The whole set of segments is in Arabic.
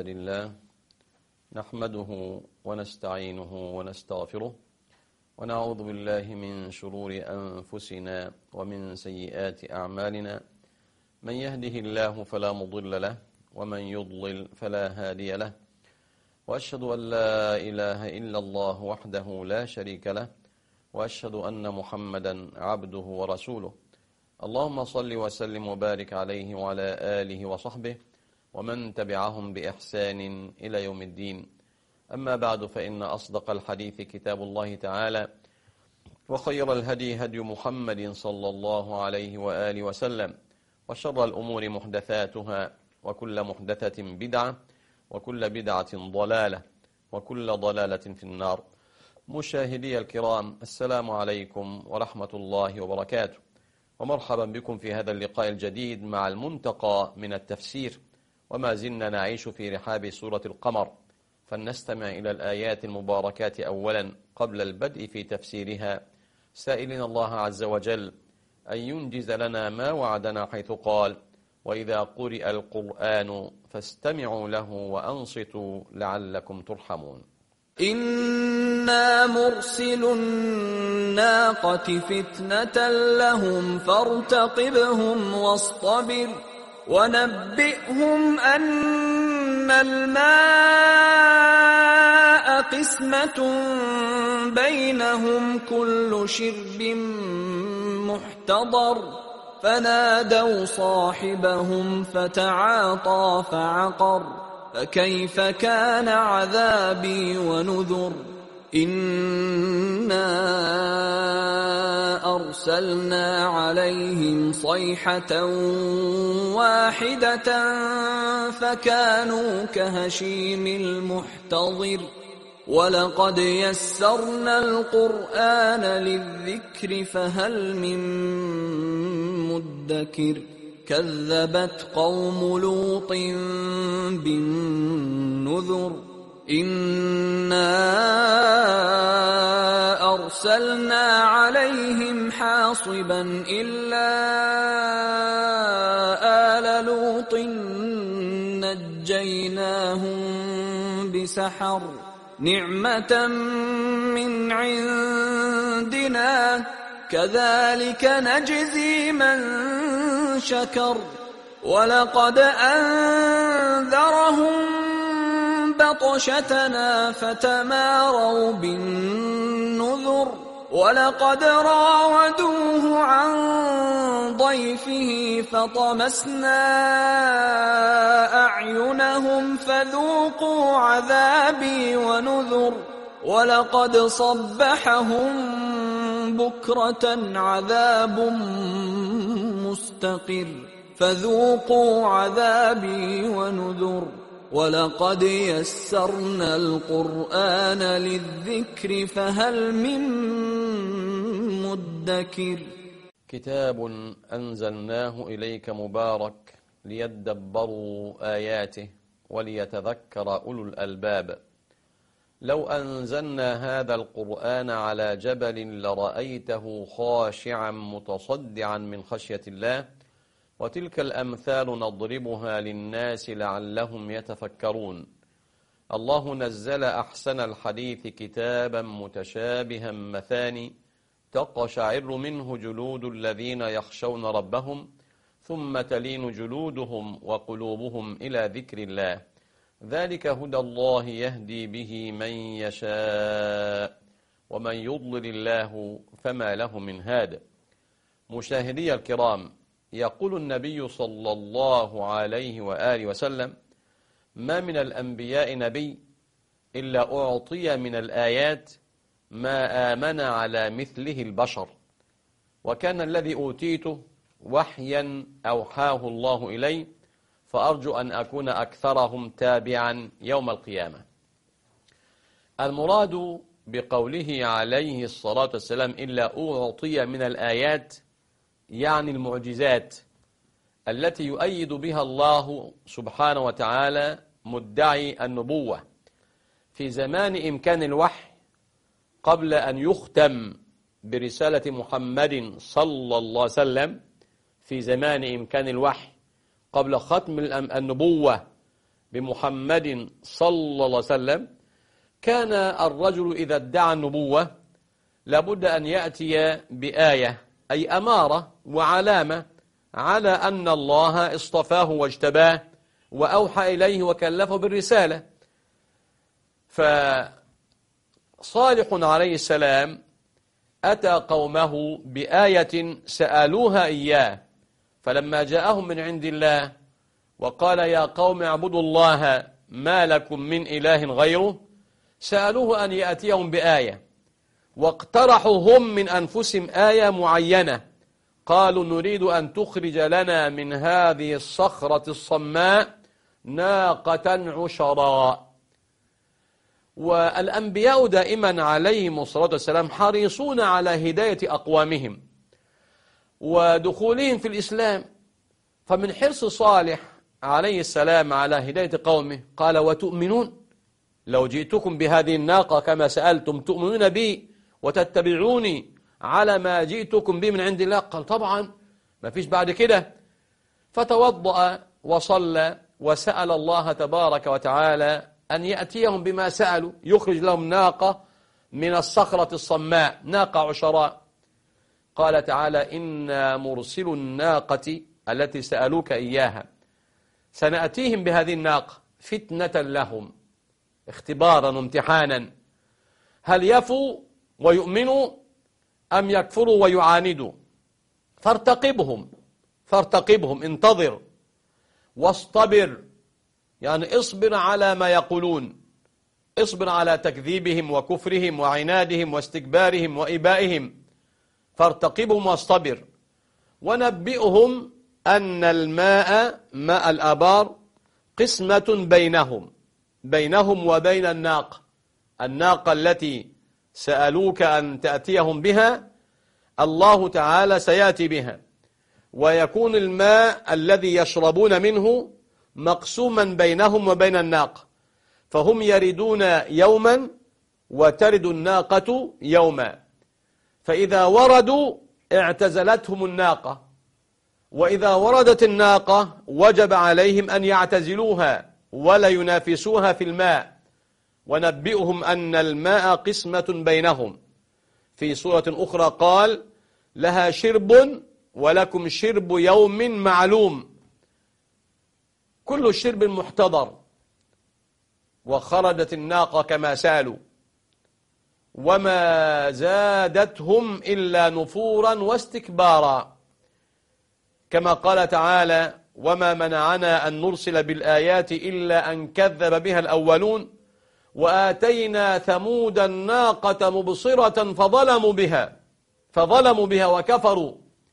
لله نحمده ونستعينه ونستغفره ونعوذ بالله من شرور أنفسنا ومن سيئات أعمالنا. من يهده الله فلا مضل له ومن يضلل فلا هادي له، وأشهد أن لا إله إلا الله وحده لا شريك له، وأشهد أن محمدا عبده ورسوله. اللهم صل وسلم وبارك عليه وعلى آله وصحبه ومن تبعهم بإحسان إلى يوم الدين. أما بعد، فإن أصدق الحديث كتاب الله تعالى، وخير الهدي هدي محمد صلى الله عليه وآله وسلم، وشر الأمور محدثاتها، وكل محدثة بدعة، وكل بدعة ضلالة، وكل ضلالة في النار. مشاهدي الكرام، السلام عليكم ورحمة الله وبركاته، ومرحبا بكم في هذا اللقاء الجديد مع المنتقى من التفسير، وما زلنا نعيش في رحاب سورة القمر، فلنستمع إلى الآيات المباركات أولا قبل البدء في تفسيرها، سائلين الله عز وجل أن ينجز لنا ما وعدنا، حيث قال: وإذا قرئ القرآن فاستمعوا له وأنصتوا لعلكم ترحمون. إنا مرسل الناقة فتنة لهم فارتقبهم واصطبر ونبئهم أن الماء قسمة بينهم كل شرب محتضر فنادوا صاحبهم فتعاطى فعقر فكيف كان عذابي ونذر. إنا أرسلنا عليهم صيحة واحدة فكانوا كهشيم المحتضر ولقد يسرنا القرآن للذكر فهل من مدكر. كذبت قوم لوط بالنذر. إنا أرسلنا عليهم حاصبا إلا آل لوط نجيناهم بسحر نعمة من عندنا كذلك نجزي من شكر. ولقد أنذرهم بطشتنا فتماروا بالنذر. ولقد راودوه عن ضيفه فطمسنا أعينهم فذوقوا عذابي ونذر. ولقد صبحهم بكرة عذاب مستقر فذوقوا عذابي ونذر. ولقد يسرنا القرآن للذكر فهل من مدكر. كتاب أنزلناه إليك مبارك ليدبروا آياته وليتذكر أولو الألباب. لو أنزلنا هذا القرآن على جبل لرأيته خاشعا متصدعا من خشية الله. وتلك الأمثال نضربها للناس لعلهم يتفكرون. الله نزل أحسن الحديث كتابا متشابها مثاني تقشعر منه جلود الذين يخشون ربهم ثم تلين جلودهم وقلوبهم إلى ذكر الله. ذلك هدى الله يهدي به من يشاء ومن يضلل الله فما له من هاد. مشاهدي الكرام، يقول النبي صلى الله عليه وآله وسلم: ما من الأنبياء نبي إلا أعطي من الآيات ما آمن على مثله البشر، وكان الذي أوتيته وحيا أوحاه الله إلي، فأرجو أن أكون أكثرهم تابعا يوم القيامة. المراد بقوله عليه الصلاة والسلام إلا أعطي من الآيات يعني المعجزات التي يؤيد بها الله سبحانه وتعالى مدعي النبوة في زمان إمكان الوحي، قبل أن يختم برسالة محمد صلى الله عليه وسلم، في زمان إمكان الوحي قبل ختم النبوة بمحمد صلى الله عليه وسلم، كان الرجل إذا ادعى النبوة لابد أن يأتي بآية، أي أمارة وعلامة على أن الله اصطفاه واجتباه وأوحى إليه وكلفه بالرسالة. فصالح عليه السلام أتى قومه بآية سألوها إياه، فلما جاءهم من عند الله وقال يا قوم اعبدوا الله ما لكم من إله غيره، سألوه أن يأتيهم بآية، واقترحوا هم من أنفسهم آية معينة، قالوا نريد أن تخرج لنا من هذه الصخرة الصماء ناقة عشراء. والأنبياء دائما عليهم الصلاة والسلام حريصون على هداية أقوامهم ودخولهم في الإسلام، فمن حرص صالح عليه السلام على هداية قومه قال وتؤمنون، لو جئتكم بهذه الناقة كما سألتم تؤمنون بي وتتبعوني على ما جئتكم به من عند الله؟ قال طبعا، ما فيش بعد كده. فتوضأ وصلى وسأل الله تبارك وتعالى أن يأتيهم بما سألوا، يخرج لهم ناقة من الصخرة الصماء، ناقة عشراء. قال تعالى إنا مرسل الناقة التي سألوك إياها سنأتيهم بهذه الناقة فتنة لهم، اختبارا وامتحانا، هل يفوا ويؤمنوا أم يكفروا ويعاندوا؟ فارتقبهم، انتظر واصطبر، يعني اصبر على ما يقولون، اصبر على تكذيبهم وكفرهم وعنادهم واستكبارهم وإبائهم، فارتقبهم واصطبر. ونبئهم أن الماء، ماء الآبار، قسمة بينهم وبين الناقة التي سألوك أن تأتيهم بها، الله تعالى سيأتي بها، ويكون الماء الذي يشربون منه مقسوما بينهم وبين الناقة، فهم يردون يوما وترد الناقة يوما، فإذا وردوا اعتزلتهم الناقة، وإذا وردت الناقة وجب عليهم أن يعتزلوها ولا ينافسوها في الماء. ونبئهم أن الماء قسمة بينهم. في سورة أخرى قال لها شرب ولكم شرب يوم معلوم، كل الشرب محتضر. وخرجت الناقة كما سألوا وما زادتهم إلا نفورا واستكبارا، كما قال تعالى وما منعنا أن نرسل بالآيات إلا أن كذب بها الأولون وآتينا ثمود الناقة مبصرة فظلموا بها وكفروا،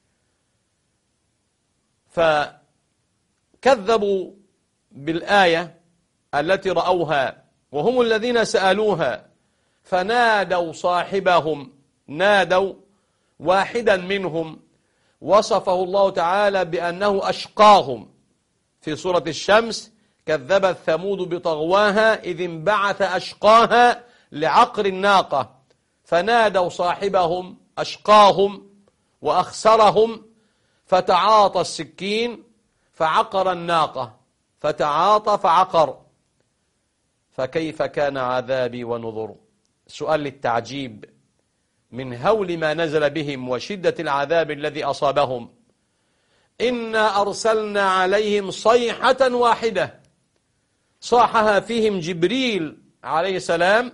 فكذبوا بالآية التي رأوها وهم الذين سألوها، فنادوا صاحبهم، نادوا واحدا منهم وصفه الله تعالى بأنه أشقاهم في سورة الشمس، كذبت ثمود بطغواها إذ انبعث أشقاها لعقر الناقة، فنادوا صاحبهم أشقاهم وأخسرهم، فتعاطى السكين فعقر الناقة، فتعاطى فعقر، فكيف كان عذابي ونذر. سؤال للتعجيب من هول ما نزل بهم وشدة العذاب الذي أصابهم. إنا أرسلنا عليهم صيحة واحدة صاحها فيهم جبريل عليه السلام،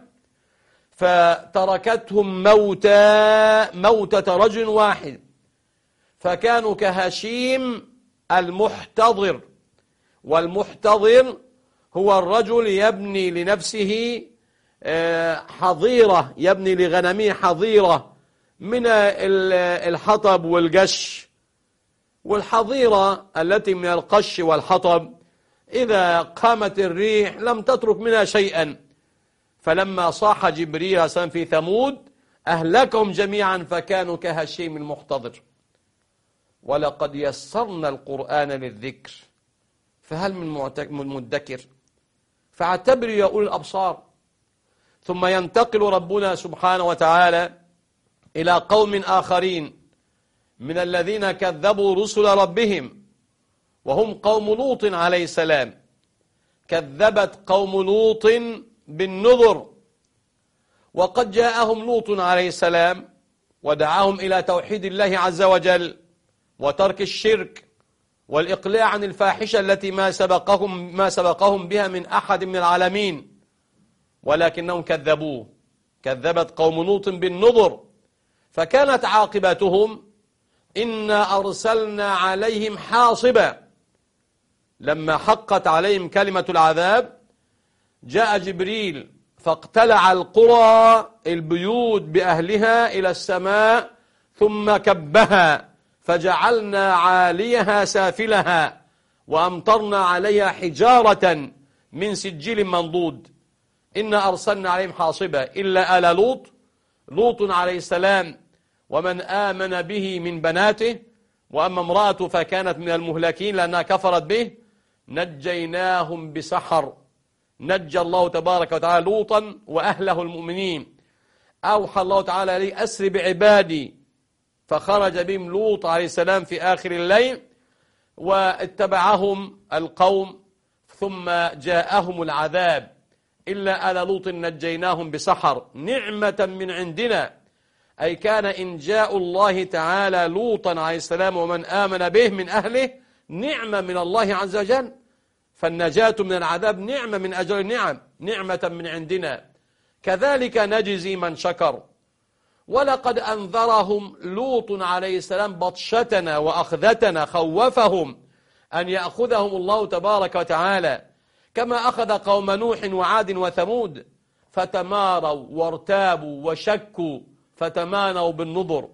فتركتهم موتة رجل واحد، فكانوا كهشيم المحتضر. والمحتضر هو الرجل يبني لنفسه حظيرة، يبني لغنمه حظيرة من الحطب والقش. والحظيرة التي من القش والحطب إذا قامت الريح لم تترك منها شيئا، فلما صاح جبريل في ثمود أهلكهم جميعا فكانوا كهشيم المحتضر. ولقد يسرنا القرآن للذكر فهل من مدكر، فاعتبروا يا أولي الأبصار. ثم ينتقل ربنا سبحانه وتعالى إلى قوم آخرين من الذين كذبوا رسل ربهم، وهم قوم لوط عليه السلام. كذبت قوم لوط بالنذر، وقد جاءهم لوط عليه السلام ودعاهم إلى توحيد الله عز وجل وترك الشرك والإقلاع عن الفاحشة التي ما سبقهم بها من أحد من العالمين، ولكنهم كذبوه. كذبت قوم لوط بالنذر، فكانت عاقبتهم إنا أرسلنا عليهم حاصبا. لما حقت عليهم كلمة العذاب جاء جبريل فاقتلع القرى البيوت بأهلها إلى السماء ثم كبها، فجعلنا عاليها سافلها وأمطرنا عليها حجارة من سجيل منضود. إنا أرسلنا عليهم حاصبا إلا آل لوط عليه السلام ومن آمن به من بناته، وأما امرأته فكانت من المهلكين لأنها كفرت به، نجيناهم بسحر. نجى الله تبارك وتعالى لوطا وأهله المؤمنين. أوحى الله تعالى لي أسر بعبادي، فخرج بهم لوط عليه السلام في آخر الليل واتبعهم القوم ثم جاءهم العذاب. إلا آل لوط نجيناهم بسحر نعمة من عندنا، أي كان إنجاء الله تعالى لوطا عليه السلام ومن آمن به من أهله نعمة من الله عز وجل. فالنجاة من العذاب نعمة من أجل النعم، نعمة من عندنا. كذلك نجزي من شكر. ولقد أنذرهم لوط عليه السلام بطشتنا وأخذتنا، خوفهم أن يأخذهم الله تبارك وتعالى كما أخذ قوم نوح وعاد وثمود، فتماروا وارتابوا وشكوا فتمانوا بالنذر.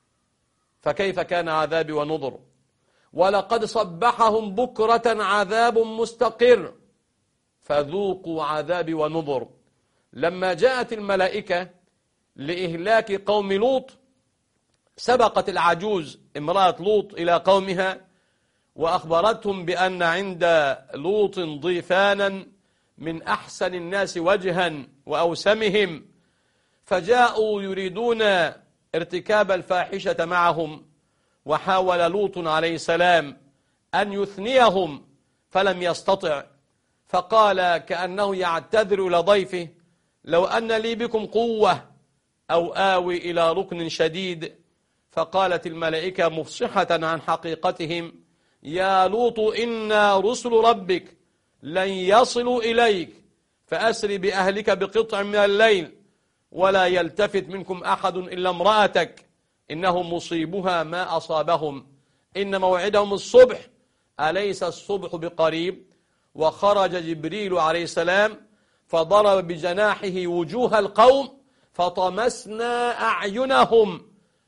فكيف كان عذابي ونذر؟ ولقد صبحهم بكرة عذاب مستقر فذوقوا عذابي ونذر. لما جاءت الملائكة لإهلاك قوم لوط سبقت العجوز امرأة لوط إلى قومها وأخبرتهم بأن عند لوط ضيفانا من أحسن الناس وجها وأوسمهم، فجاءوا يريدون ارتكاب الفاحشة معهم، وحاول لوط عليه السلام أن يثنيهم فلم يستطع، فقال كأنه يعتذر إلى ضيفه: لو أن لي بكم قوة أو آوي إلى ركن شديد. فقالت الملائكة مفصحة عن حقيقتهم: يا لوط إنا رسل ربك لن يصلوا إليك، فأسر بأهلك بقطع من الليل ولا يلتفت منكم أحد إلا امرأتك إنه مصيبها ما أصابهم إن موعدهم الصبح أليس الصبح بقريب. وخرج جبريل عليه السلام فضرب بجناحه وجوه القوم فطمسنا أعينهم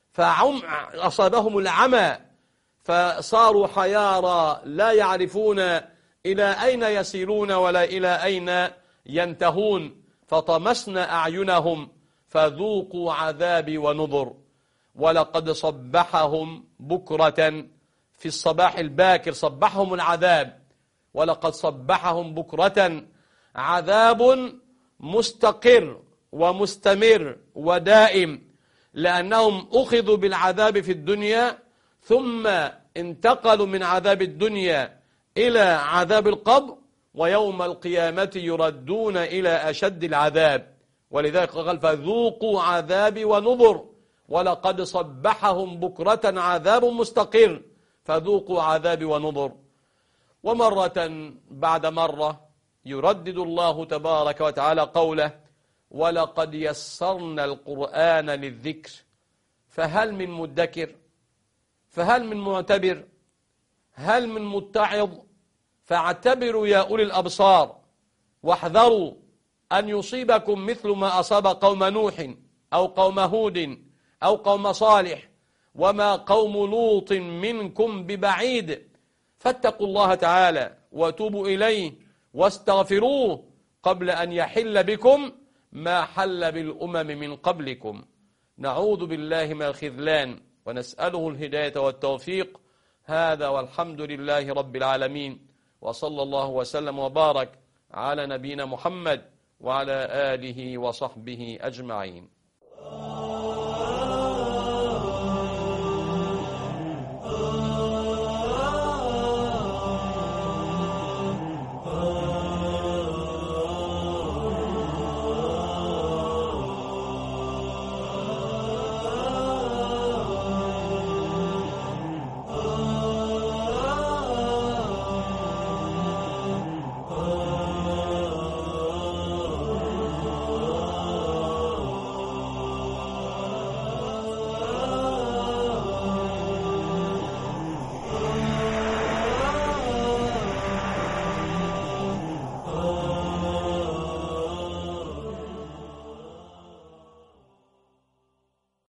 فأصابهم العمى فصاروا حيارى لا يعرفون إلى أين يسيرون ولا إلى أين ينتهون، فطمسنا أعينهم فذوقوا عذابي ونذر. ولقد صبحهم بكرة، في الصباح الباكر صبحهم العذاب، ولقد صبحهم بكرة عذاب مستقر ومستمر ودائم، لأنهم أخذوا بالعذاب في الدنيا ثم انتقلوا من عذاب الدنيا إلى عذاب القبر، ويوم القيامة يردون إلى أشد العذاب. ولذلك قال فذوقوا عذابي ونذر. ولقد صبحهم بكرة عذاب مستقر فذوقوا عذابي ونذر. ومرة بعد مرة يردد الله تبارك وتعالى قوله: ولقد يسرنا القرآن للذكر فهل من مدكر، فهل من معتبر، هل من متعظ. فاعتبروا يا أولي الأبصار واحذروا أن يصيبكم مثل ما أصاب قوم نوح أو قوم هود أو قوم صالح، وما قوم لوط منكم ببعيد. فاتقوا الله تعالى وتوبوا إليه واستغفروه قبل أن يحل بكم ما حل بالأمم من قبلكم. نعوذ بالله من الخذلان ونسأله الهداية والتوفيق. هذا والحمد لله رب العالمين، وصلى الله وسلم وبارك على نبينا محمد وعلى آله وصحبه أجمعين.